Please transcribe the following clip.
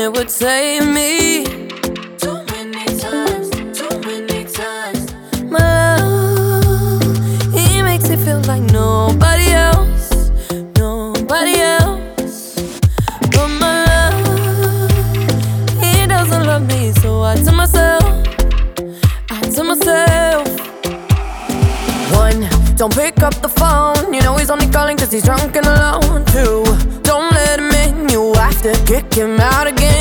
It would save me too many times, too many times. my love. He makes me feel like nobody else, nobody else. But my love, he doesn't love me, so I tell myself, one, don't pick up the phone. You know he's only calling cause he's drunk and alone. Two, don't let him in. You have to kick him out again.